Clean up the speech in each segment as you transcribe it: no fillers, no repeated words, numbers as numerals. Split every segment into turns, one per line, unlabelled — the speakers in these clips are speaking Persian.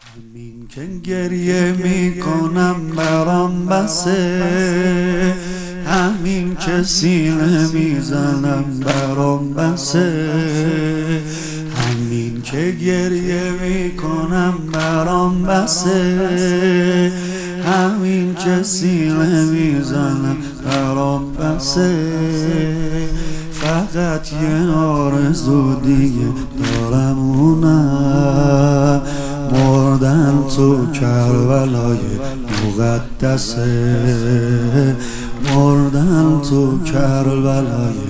همین که گریه میکنم برام بسه، همین که سینه میزنم برام بسه، همین که گریه میکنم برام بسه، همین که سینه میزنم برام بسه. فقط یه آرزو دیگه دارم، اونم مردن تو کربلای مقدسه، مردن تو کربلای.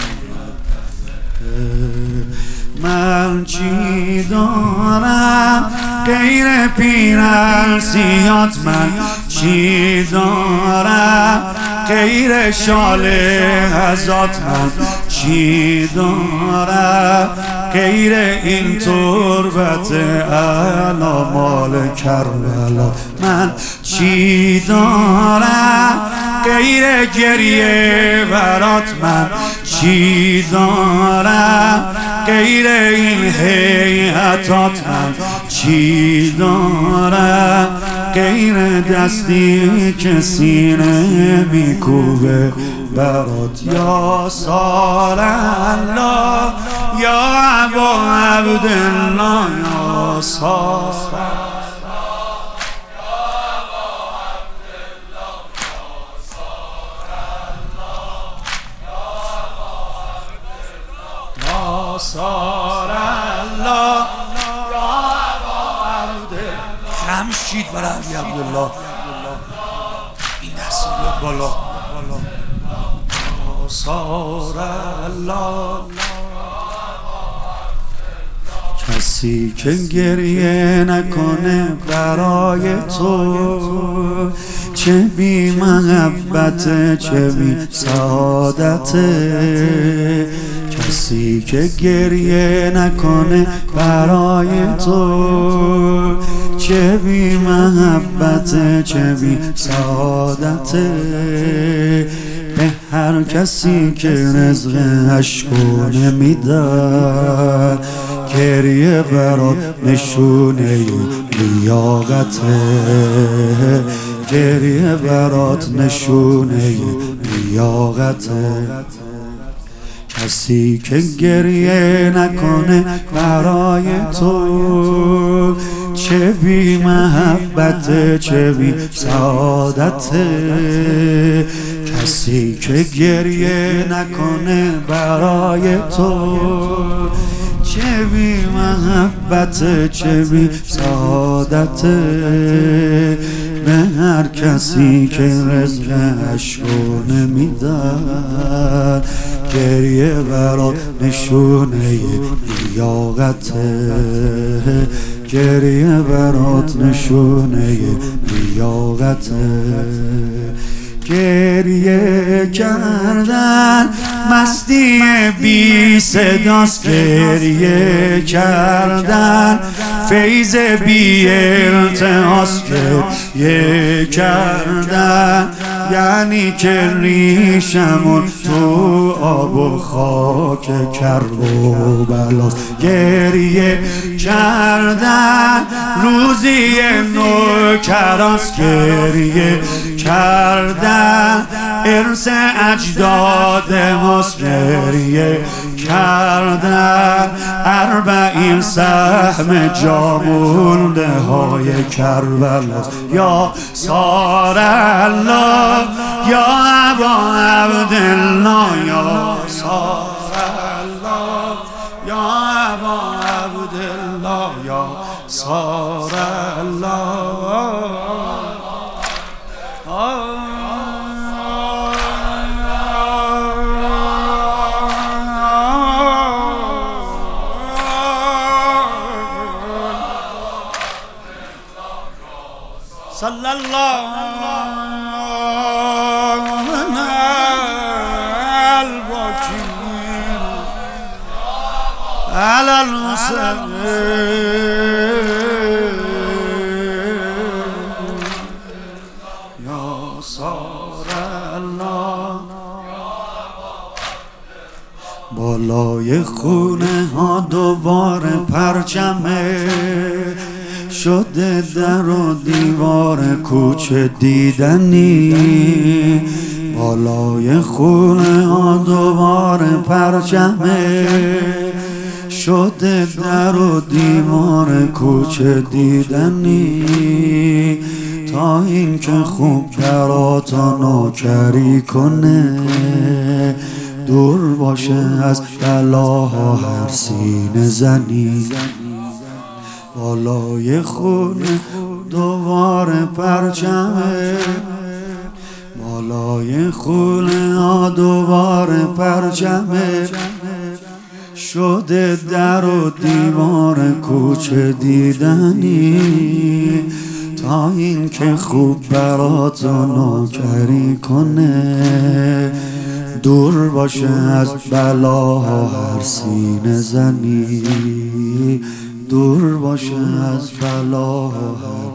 من چی دارم غیر پیرهن‌سیات؟ من چی دارم غیر شال ازات؟ من چی دارم غیر این تربت اعلی مال کربلا؟ من چی دارم غیر گریه برات؟ من چی دارم غیر این هیئتات؟ من چی دارم غیر دستی که سینه میکوبه برات؟ یا سال الله یا ابا عبدالله، یا سال سار الله یا ابا عبدالله. خمشید برای ابی عبدالله، این دست رو بالا. سار الله. کسی که گریه نکنه برای تو، چه بی محبت چه بی سعادت. کسی که گریه نکنه برای تو، چه بی محبت چه بی سعادت. به هر کسی که رزق اشکو نمیدن، گریه برات نشونه لیاقته، گریه برات نشونه لیاقته. کسی که گریه نکنه برای تو، چه بی محبت چه بی سعادت. کسی که گریه نکنه برای تو، چه بی محبت چه بی سعادت. به هر کسی که رزق اشکو نمیدن، گریه برات نشونه لیاقته، گریه برات نشونه لیاقته. گریه کردن مستی بی صداست، گریه کردن فیض بی التهاست، گریه کردن یعنی که ریشمون تو آب و خاک کربلاست. گریه کردن روزی نوکراست، گریه کردن ارث اجداد ماست، گریه کردن 40 سهم جامونده های کربلاست. یا سار الله یا ابا عبدالله، یا سار الله یا ابا عبدالله، یا سار الله. صلی الله علی الحسین یا سار الله. بالای خونه ها دوباره پرچمه، شده در و دیوار کوچه دیدنی، بالای خونه ها دوباره پرچمه. شده در و دیوار کوچه دیدنی، تا اینکه خوب برات نوکری کنه. دور باشه از بلاها هر سینه زنی، بالای خونه دوباره پرچمه. بالای خونه ها دوباره پرچمه. شده در و دیوار کوچه دیدنی، تا اینکه خوب برات نوکری کنه. دور باشه از بلاها هر سینه زنی، دور باشه از بلاها هر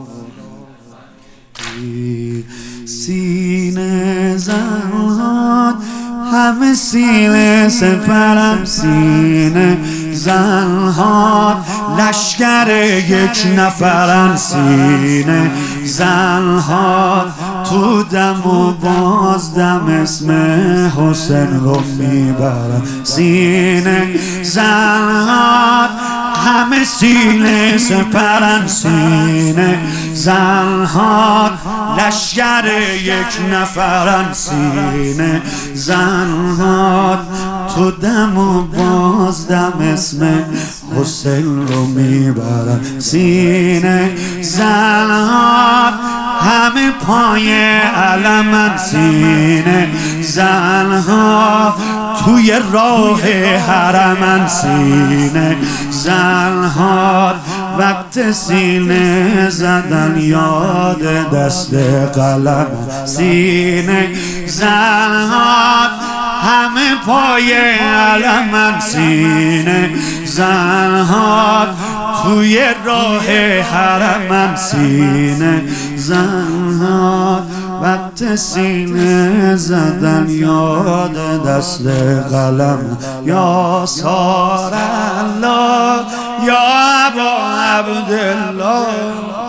سینه زنهات. همه سینه سپرم سینه زنهات، لشکر یک نفرن سینه زنهات. تو دم و بازدم اسم حسین رو میبرم سینه زنهات. همه سینه سپرن سینه زنهات، لشکر یک نفرن سینه زنهات. تو دم و بازدم اسم حسین رو میبرن سینه زنهات. همه پای علمن سینه زنها، توی راه حرمن سینه زنها. وقت سینه زدن یاد دست قلم سینه زنها. همه پای علمن سینه زنها، توی راه حرمن سینه زنها. وقت سینه زدن یاد دست قلم. یا سار الله یا ابا عبدالله.